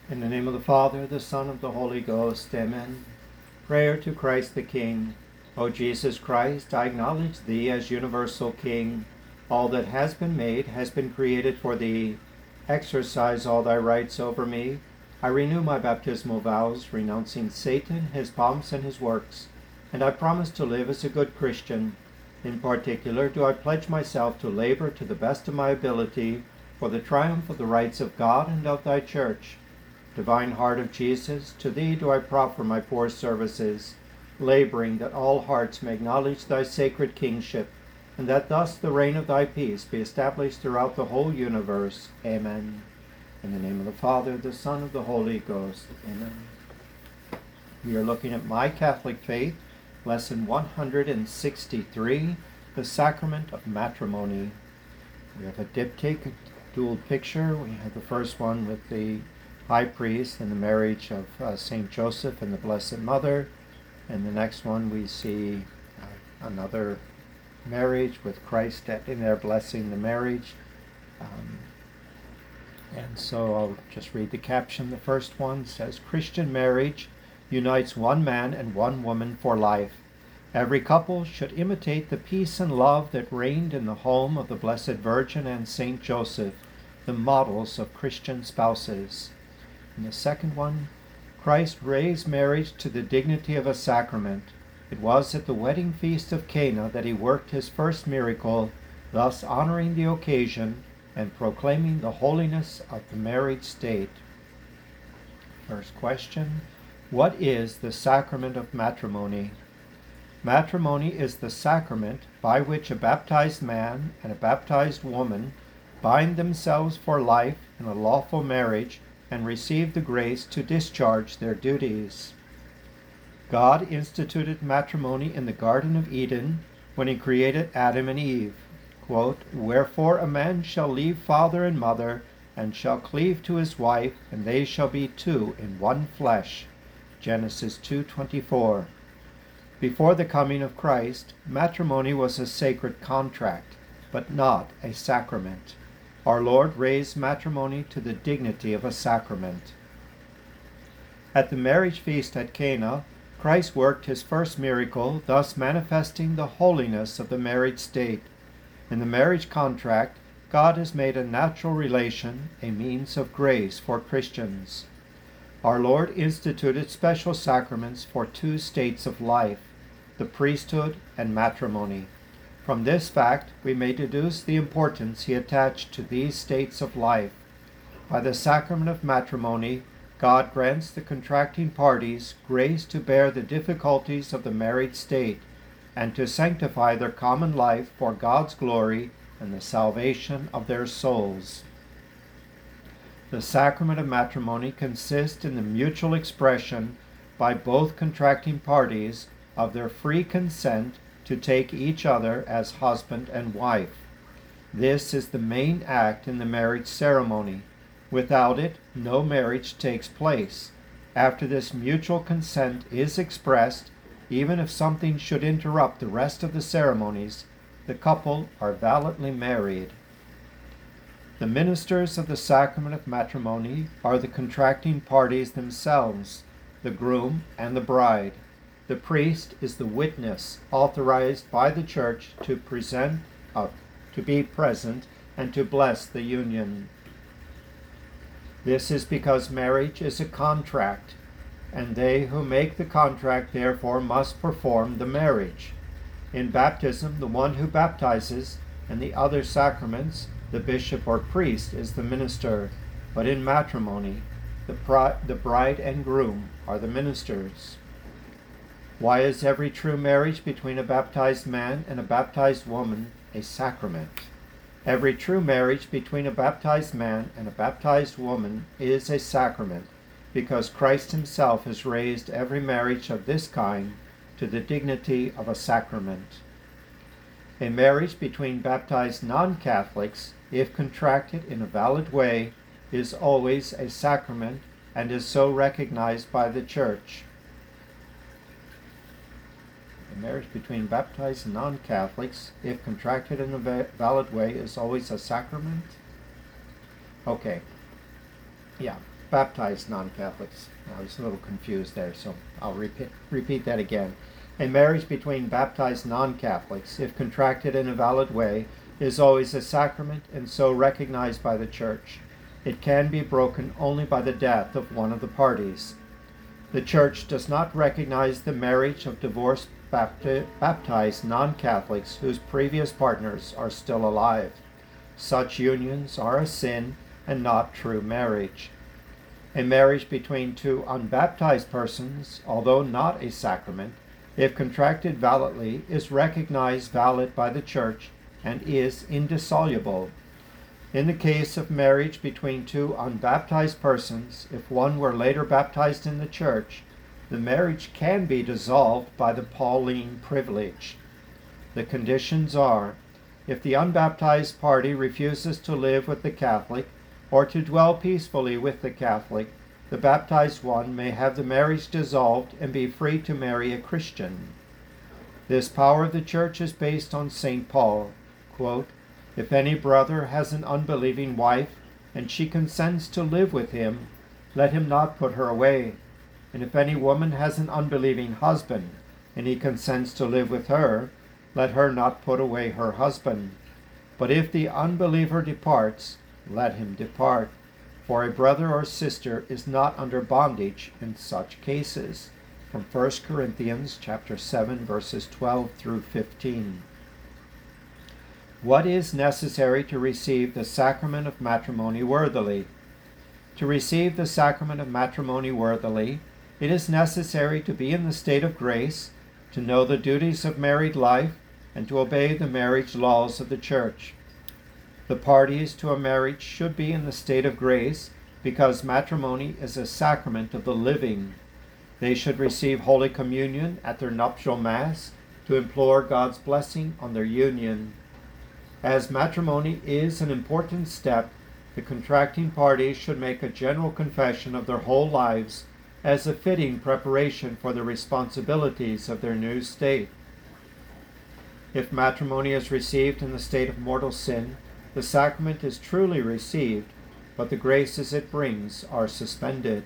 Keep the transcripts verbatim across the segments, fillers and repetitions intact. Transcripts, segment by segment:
In the name of the Father, the Son, of the Holy Ghost. Amen. Prayer to Christ the King. O Jesus Christ, I acknowledge Thee as universal King. All that has been made has been created for Thee. Exercise all Thy rights over me. I renew my baptismal vows, renouncing Satan, his pomps, and his works, and I promise to live as a good Christian. In particular, do I pledge myself to labor to the best of my ability for the triumph of the rights of God and of Thy Church. Divine Heart of Jesus, to Thee do I proffer my poor services, laboring that all hearts may acknowledge Thy sacred kingship, and that thus the reign of Thy peace be established throughout the whole universe. Amen. In the name of the Father, the Son, of the Holy Ghost. Amen. We are looking at My Catholic Faith, Lesson one hundred sixty-three, the Sacrament of Matrimony. We have a diptych, dual picture. We have the first one with the High Priest and the marriage of uh, Saint Joseph and the Blessed Mother. And the next one we see uh, another marriage with Christ in there blessing the marriage. Um, and so I'll just read the caption. The first one says, Christian marriage unites one man and one woman for life. Every couple should imitate the peace and love that reigned in the home of the Blessed Virgin and Saint Joseph, the models of Christian spouses. And the second one, Christ raised marriage to the dignity of a sacrament. It was at the wedding feast of Cana that he worked his first miracle, thus honoring the occasion and proclaiming the holiness of the married state. First question, what is the sacrament of matrimony? Matrimony is the sacrament by which a baptized man and a baptized woman bind themselves for life in a lawful marriage and receive the grace to discharge their duties. God instituted matrimony in the Garden of Eden when he created Adam and Eve. Quote, Wherefore a man shall leave father and mother, and shall cleave to his wife, and they shall be two in one flesh. Genesis two twenty-four. Before the coming of Christ, matrimony was a sacred contract, but not a sacrament. Our Lord raised matrimony to the dignity of a sacrament. At the marriage feast at Cana, Christ worked his first miracle, thus manifesting the holiness of the married state. In the marriage contract, God has made a natural relation a means of grace for Christians. Our Lord instituted special sacraments for two states of life, the priesthood and matrimony. From this fact, we may deduce the importance he attached to these states of life. By the sacrament of matrimony, God grants the contracting parties grace to bear the difficulties of the married state and to sanctify their common life for God's glory and the salvation of their souls. The sacrament of matrimony consists in the mutual expression by both contracting parties of their free consent to take each other as husband and wife. This is the main act in the marriage ceremony. Without it, no marriage takes place. After this mutual consent is expressed, even if something should interrupt the rest of the ceremonies, the couple are validly married. The ministers of the sacrament of matrimony are the contracting parties themselves, the groom and the bride. The priest is the witness authorized by the Church to present, uh, to be present and to bless the union. This is because marriage is a contract, and they who make the contract therefore must perform the marriage. In baptism, the one who baptizes, and the other sacraments, the bishop or priest is the minister, but in matrimony, the, pri- the bride and groom are the ministers. Why is every true marriage between a baptized man and a baptized woman a sacrament? Every true marriage between a baptized man and a baptized woman is a sacrament, because Christ himself has raised every marriage of this kind to the dignity of a sacrament. A marriage between baptized non-Catholics, if contracted in a valid way, is always a sacrament and is so recognized by the Church. A marriage between baptized and non-Catholics, if contracted in a valid way, is always a sacrament? Okay. Yeah. baptized non-Catholics. I was a little confused there, so I'll repeat, repeat that again. A marriage between baptized non-Catholics, if contracted in a valid way, is always a sacrament and so recognized by the Church. It can be broken only by the death of one of the parties. The Church does not recognize the marriage of divorced bapti- baptized non-Catholics whose previous partners are still alive. Such unions are a sin and not true marriage. A marriage between two unbaptized persons, although not a sacrament, if contracted validly, is recognized valid by the Church and is indissoluble. In the case of marriage between two unbaptized persons, if one were later baptized in the Church, the marriage can be dissolved by the Pauline privilege. The conditions are, if the unbaptized party refuses to live with the Catholic or to dwell peacefully with the Catholic, the baptized one may have the marriage dissolved and be free to marry a Christian. This power of the Church is based on Saint Paul. Quote, "If any brother has an unbelieving wife, and she consents to live with him, let him not put her away. And if any woman has an unbelieving husband, and he consents to live with her, let her not put away her husband. But if the unbeliever departs, let him depart. For a brother or sister is not under bondage in such cases." From First Corinthians chapter seven, verses twelve through fifteen. What is necessary to receive the sacrament of matrimony worthily? To receive the sacrament of matrimony worthily, it is necessary to be in the state of grace, to know the duties of married life, and to obey the marriage laws of the Church. The parties to a marriage should be in the state of grace, because matrimony is a sacrament of the living. They should receive Holy Communion at their nuptial Mass to implore God's blessing on their union. As matrimony is an important step, the contracting parties should make a general confession of their whole lives as a fitting preparation for the responsibilities of their new state. If matrimony is received in the state of mortal sin, the sacrament is truly received, but the graces it brings are suspended.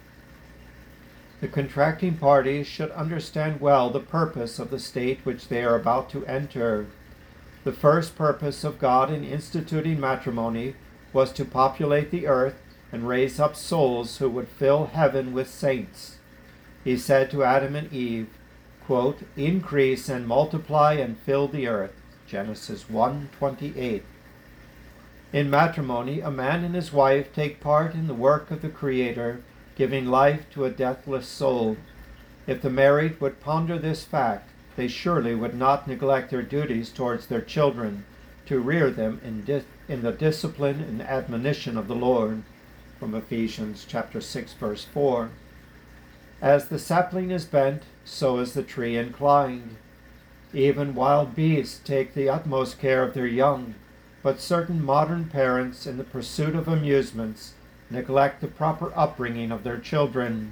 The contracting parties should understand well the purpose of the state which they are about to enter. The first purpose of God in instituting matrimony was to populate the earth and raise up souls who would fill heaven with saints. He said to Adam and Eve, quote, "Increase and multiply and fill the earth." Genesis one twenty-eight. In matrimony, a man and his wife take part in the work of the Creator, giving life to a deathless soul. If the married would ponder this fact, they surely would not neglect their duties towards their children, to rear them in, di- in the discipline and admonition of the Lord. From Ephesians chapter six, verse four. As the sapling is bent, so is the tree inclined. Even wild beasts take the utmost care of their young, but certain modern parents, in the pursuit of amusements, neglect the proper upbringing of their children.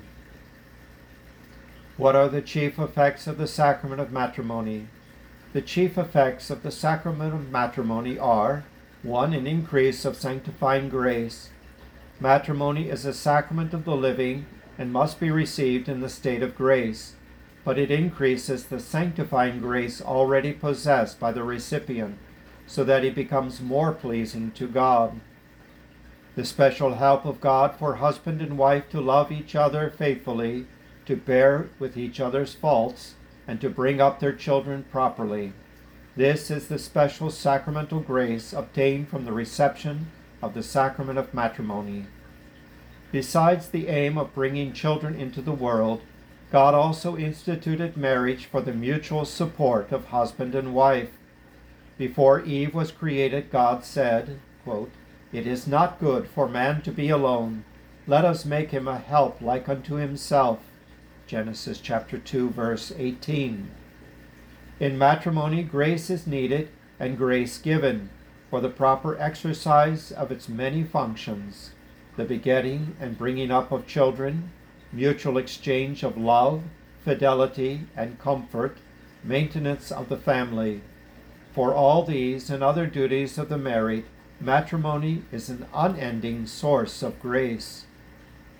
What are the chief effects of the sacrament of matrimony? The chief effects of the sacrament of matrimony are, one, an increase of sanctifying grace. Matrimony is a sacrament of the living and must be received in the state of grace, but it increases the sanctifying grace already possessed by the recipient, so that he becomes more pleasing to God. The special help of God for husband and wife to love each other faithfully, to bear with each other's faults, and to bring up their children properly. This is the special sacramental grace obtained from the reception of the sacrament of matrimony. Besides the aim of bringing children into the world, God also instituted marriage for the mutual support of husband and wife. Before Eve was created, God said, quote, "It is not good for man to be alone. Let us make him a help like unto himself." Genesis chapter two, verse eighteen. In matrimony, grace is needed and grace given for the proper exercise of its many functions: the begetting and bringing up of children, mutual exchange of love, fidelity, and comfort, maintenance of the family. For all these and other duties of the married, matrimony is an unending source of grace.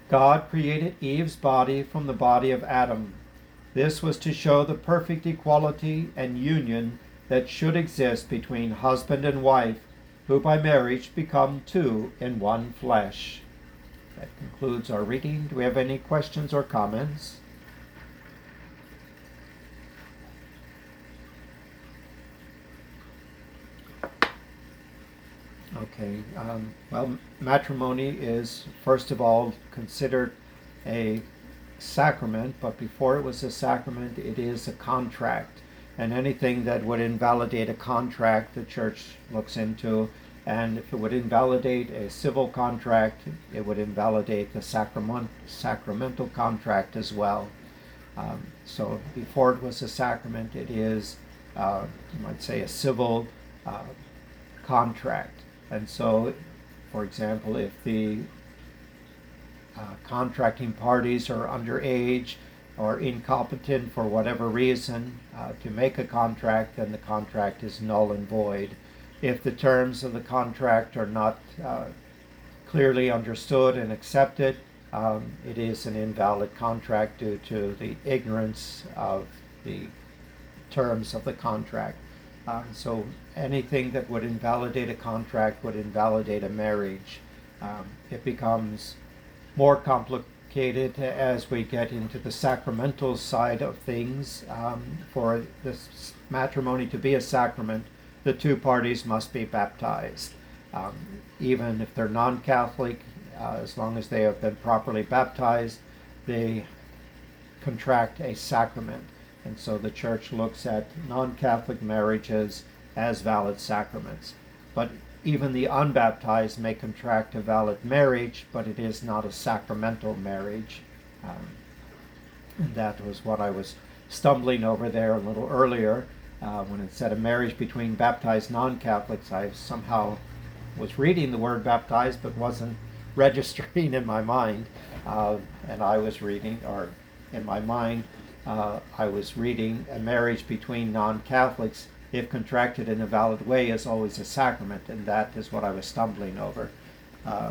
God created Eve's body from the body of Adam. This was to show the perfect equality and union that should exist between husband and wife, who by marriage become two in one flesh. That concludes our reading. Do we have any questions or comments? Okay, um, well, matrimony is, first of all, considered a sacrament, but before it was a sacrament, it is a contract. And anything that would invalidate a contract, the church looks into. And if it would invalidate a civil contract, it would invalidate the sacrament, sacramental contract as well. Um, so before it was a sacrament, it is, uh, you might say, a civil uh, contract. And so, for example, if the uh, contracting parties are underage or incompetent for whatever reason uh, to make a contract, then the contract is null and void. If the terms of the contract are not uh, clearly understood and accepted, um, it is an invalid contract due to the ignorance of the terms of the contract. Uh, so anything that would invalidate a contract would invalidate a marriage. Um, it becomes more complicated as we get into the sacramental side of things. Um, for this matrimony to be a sacrament, the two parties must be baptized. Um, even if they're non-Catholic, uh, as long as they have been properly baptized, they contract a sacrament. And so the church looks at non-Catholic marriages as valid sacraments. But even the unbaptized may contract a valid marriage, but it is not a sacramental marriage. Um, and that was what I was stumbling over there a little earlier. Uh, when it said a marriage between baptized non-Catholics, I somehow was reading the word baptized but wasn't registering in my mind. Uh, and I was reading, or in my mind, uh, I was reading a marriage between non-Catholics, if contracted in a valid way, is always a sacrament, and that is what I was stumbling over. Um,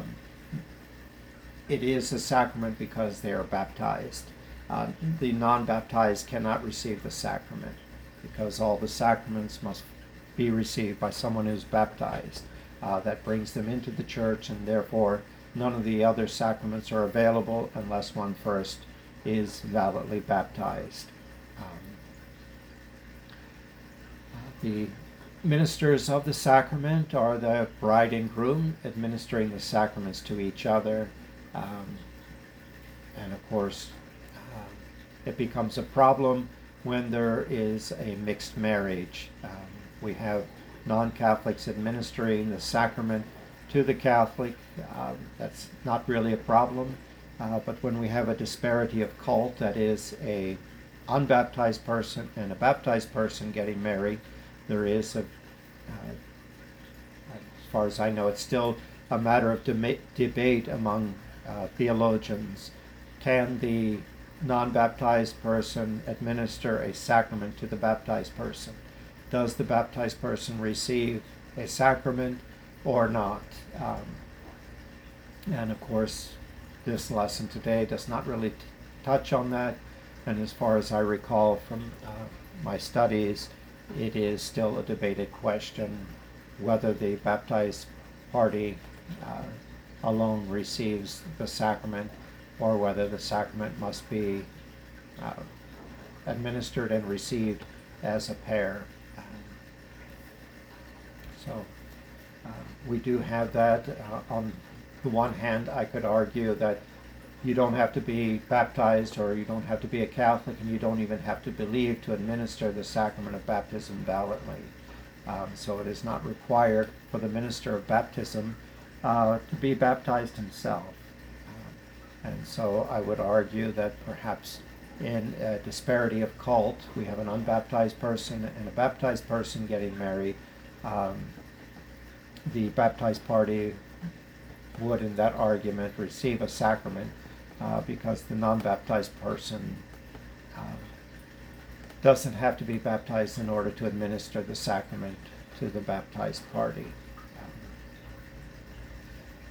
it is a sacrament because they are baptized. Uh, the non-baptized cannot receive the sacrament, because all the sacraments must be received by someone who's baptized. Uh, that brings them into the church, and therefore none of the other sacraments are available unless one first is validly baptized. Um, the ministers of the sacrament are the bride and groom administering the sacraments to each other. Um, and of course, uh, it becomes a problem when there is a mixed marriage. Um, we have non-Catholics administering the sacrament to the Catholic. Um, that's not really a problem. Uh, but when we have a disparity of cult, that is a unbaptized person and a baptized person getting married, there is a, uh, as far as I know, it's still a matter of de- debate among uh, theologians. Can the non-baptized person administer a sacrament to the baptized person? Does the baptized person receive a sacrament or not? Um, and of course, this lesson today does not really t- touch on that. And as far as I recall from uh, my studies, it is still a debated question whether the baptized party uh, alone receives the sacrament, or whether the sacrament must be uh, administered and received as a pair. Um, so uh, we do have that. Uh, on the one hand, I could argue that you don't have to be baptized, or you don't have to be a Catholic, and you don't even have to believe to administer the sacrament of baptism validly. Um, so it is not required for the minister of baptism uh, to be baptized himself. Um, and so I would argue that perhaps in a disparity of cult, we have an unbaptized person and a baptized person getting married. Um, the baptized party would, in that argument, receive a sacrament uh, because the non-baptized person uh, doesn't have to be baptized in order to administer the sacrament to the baptized party.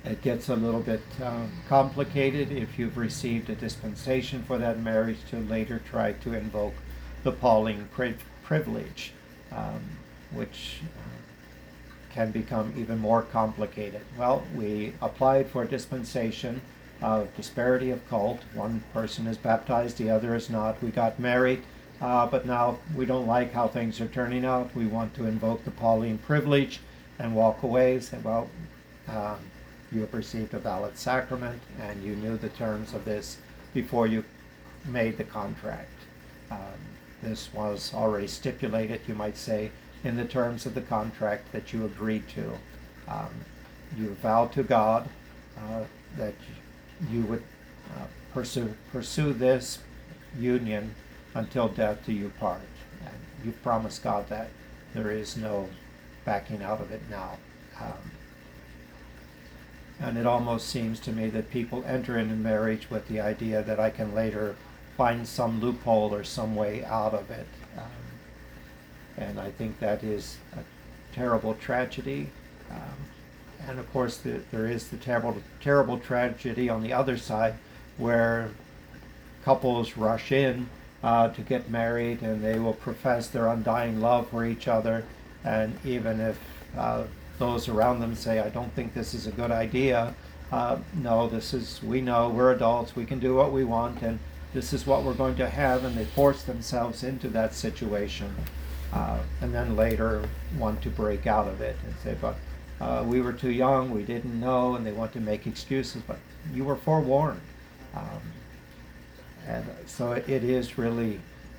It gets a little bit uh, complicated if you've received a dispensation for that marriage to later try to invoke the Pauline pri- privilege, um, which can become even more complicated. Well, we applied for a dispensation of disparity of cult. One person is baptized, the other is not. We got married, uh, but now we don't like how things are turning out. We want to invoke the Pauline privilege and walk away. Say, well, um, you have received a valid sacrament and you knew the terms of this before you made the contract. Um, this was already stipulated, you might say, in the terms of the contract that you agreed to. Um, you vowed to God uh, that you would uh, pursue, pursue this union until death do you part. And you've promised God that. There is no backing out of it now. Um, and it almost seems to me that people enter into marriage with the idea that I can later find some loophole or some way out of it. Um, and I think that is a terrible tragedy. Um, and of course, the, there is the terrible, terrible tragedy on the other side, where couples rush in uh, to get married, and they will profess their undying love for each other. And even if uh, those around them say, "I don't think this is a good idea," uh, no, this is, we know, we're adults, we can do what we want, and this is what we're going to have, and they force themselves into that situation. Uh, and then later want to break out of it and say, but uh, we were too young, we didn't know, and they want to make excuses, but you were forewarned. Um, and so it, it is really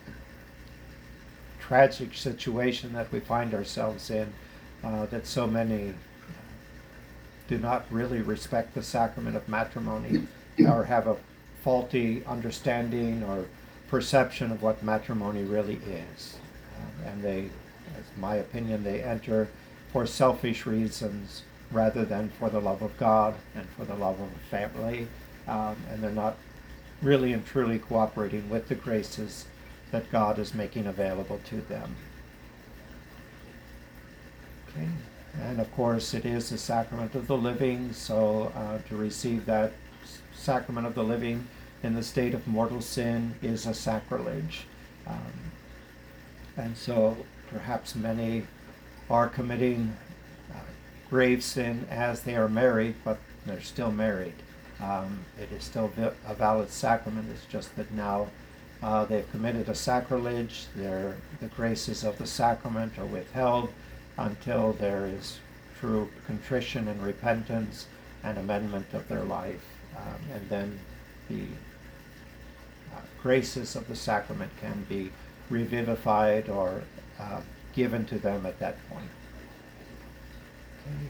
a tragic situation that we find ourselves in, uh, that so many do not really respect the sacrament of matrimony or have a faulty understanding or perception of what matrimony really is. Um, and they, as my opinion, they enter for selfish reasons rather than for the love of God and for the love of a family. Um, and they're not really and truly cooperating with the graces that God is making available to them. Okay. And of course, it is the sacrament of the living, so uh, to receive that sacrament of the living in the state of mortal sin is a sacrilege. Um, And so perhaps many are committing uh, grave sin as they are married, but they're still married. Um, it is still a valid sacrament. It's just that now uh, they've committed a sacrilege. Their, the graces of the sacrament are withheld until there is true contrition and repentance and amendment of their life. Um, and then the uh, graces of the sacrament can be revivified or uh, given to them at that point. Okay.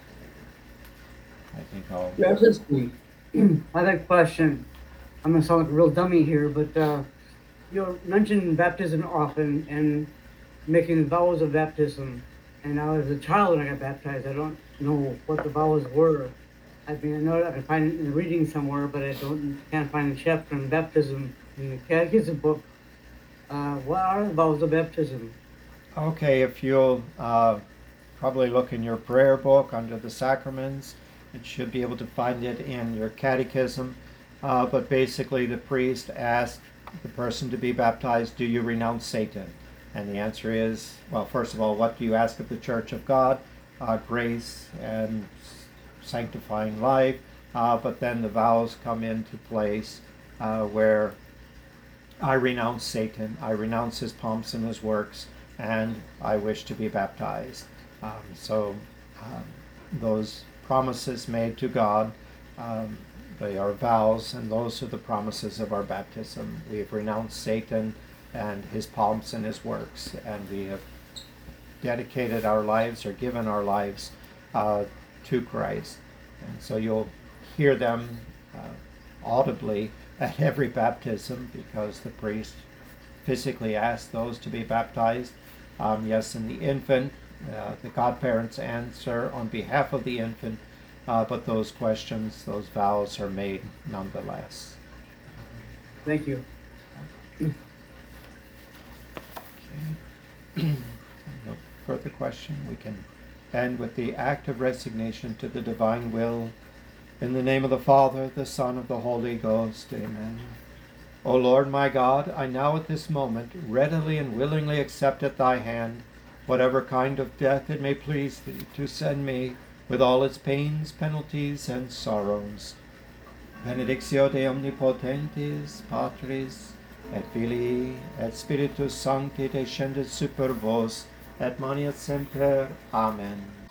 I think I'll... Yes, it's me. I have a question. I'm gonna sound like a real dummy here, but uh, you mention baptism often and making vows of baptism. And now as a child when I got baptized, I don't know what the vows were. I mean, I know I can find it in the reading somewhere, but I don't can't find the chapter on baptism in the catechism book. Uh, what are the vows of baptism? Okay, if you'll uh, probably look in your prayer book under the sacraments, it should be able to find it in your catechism. Uh, but basically, the priest asked the person to be baptized, do you renounce Satan? And the answer is, well, first of all, what do you ask of the Church of God? Uh, grace and sanctifying life. Uh, but then the vows come into place uh, where I renounce Satan, I renounce his pomps and his works, and I wish to be baptized. Um, so um, those promises made to God, um, they are vows, and those are the promises of our baptism. We have renounced Satan and his pomps and his works, and we have dedicated our lives or given our lives uh, to Christ. And so you'll hear them uh, audibly at every baptism, because the priest physically asks those to be baptized. Um, yes, and the infant, uh, the godparents answer on behalf of the infant, uh, but those questions, those vows are made nonetheless. Thank you. Okay. No further question. We can end with the act of resignation to the divine will In the name of the Father, the Son, of the Holy Ghost. Amen. O Lord my God, I now at this moment readily and willingly accept at thy hand whatever kind of death it may please thee to send me, with all its pains, penalties, and sorrows. Benedictio de omnipotentis, Patris, et Filii, et Spiritus Sancti descendet super vos, et manet semper. Amen.